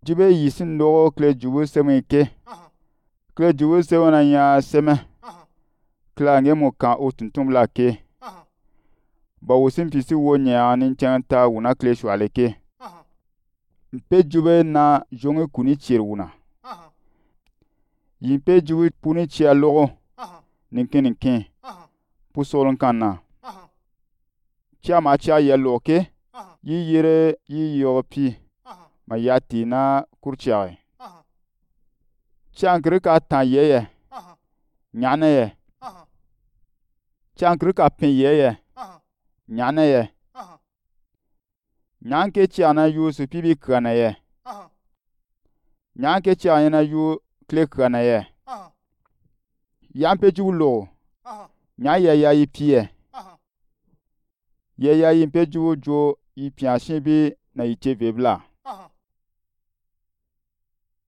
jibe yisin logo kle jubu seme ke kle jubu seme na nya seme kla nge mo kan o tuntum la ke ba wusin fisi wo nya nin chanta wuna kle shwale ke mpe jube na jonge kuni chir wuna yimpe jubu puni chia logo ninkin pusolon kanna chia ma chia ye loke yi yire yi yopi ma yati na kurchiawe chankri ka tan yeye nyane ye chankri ka pin yeye nyane ye nyanke chia na yu su pibi kana ye nyanke chia na yu kle kana ye yampe ju lo nya ye ya yi pie ye ya yi pe ju jo yi pia shin bi na yi che vebla